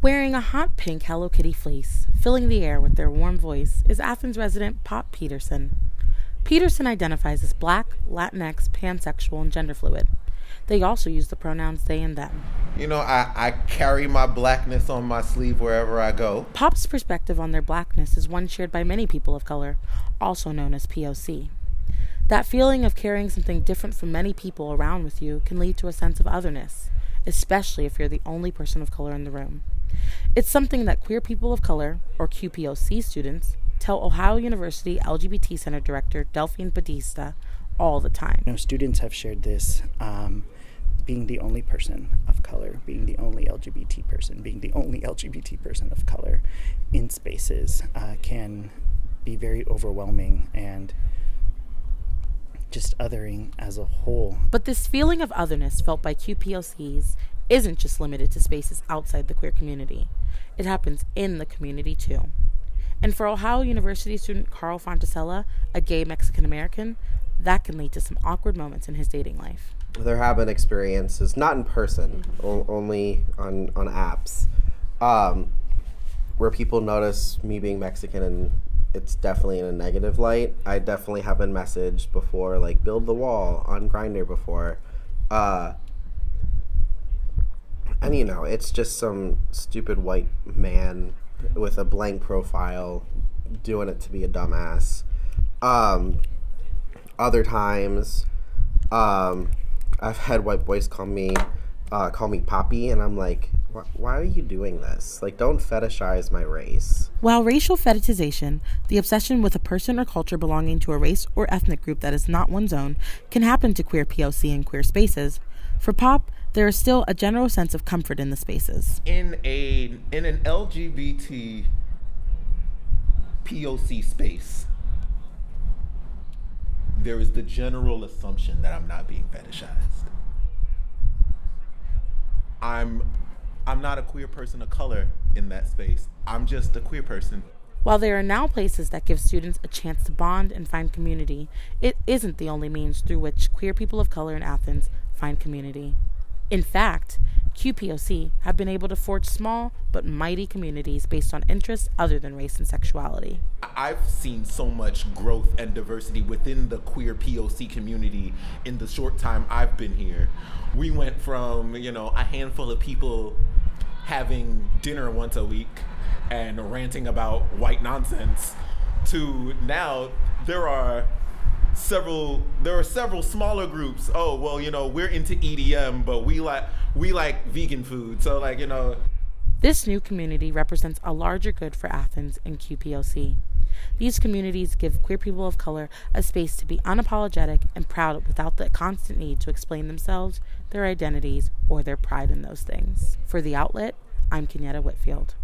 Wearing a hot pink Hello Kitty fleece, filling the air with their warm voice, is Athens resident Pop Peterson. Peterson identifies as Black, Latinx, pansexual, and gender fluid. They also use the pronouns they and them. You know, I carry my blackness on my sleeve wherever I go. Pop's perspective on their blackness is one shared by many people of color, also known as POC. That feeling of carrying something different from many people around with you can lead to a sense of otherness, especially if you're the only person of color in the room. It's something that queer people of color, or QPOC students, tell Ohio University LGBT Center Director Delphine Batista all the time. Students have shared this, being the only person of color, being the only LGBT person, being the only LGBT person of color in spaces can be very overwhelming and just othering as a whole. But this feeling of otherness felt by QPOCs isn't just limited to spaces outside the queer community. It happens in the community too. And for Ohio University student Carl Fontasella, a gay Mexican American, that can lead to some awkward moments in his dating life. There have been experiences, not in person, only on apps, where people notice me being Mexican and it's definitely in a negative light. I definitely have been messaged before, like, build the wall on Grindr before. And, you know, it's just some stupid white man with a blank profile doing it to be a dumbass. Other times, I've had white boys call me Poppy, and I'm like, why are you doing this? Like, don't fetishize my race. While racial fetishization, the obsession with a person or culture belonging to a race or ethnic group that is not one's own, can happen to queer POC and queer spaces, for Pop, there is still a general sense of comfort in the spaces. In an LGBT POC space, there is the general assumption that I'm not being fetishized. I'm not a queer person of color in that space. I'm just a queer person. While there are now places that give students a chance to bond and find community, it isn't the only means through which queer people of color in Athens find community. In fact, QPOC have been able to forge small but mighty communities based on interests other than race and sexuality. I've seen so much growth and diversity within the queer POC community in the short time I've been here. We went from, a handful of people having dinner once a week and ranting about white nonsense to now there are several smaller groups. Oh, well, we're into EDM, but we like vegan food. So This new community represents a larger good for Athens and QPOC. These communities give queer people of color a space to be unapologetic and proud without the constant need to explain themselves, their identities, or their pride in those things. For The Outlet, I'm Kenyatta Whitfield.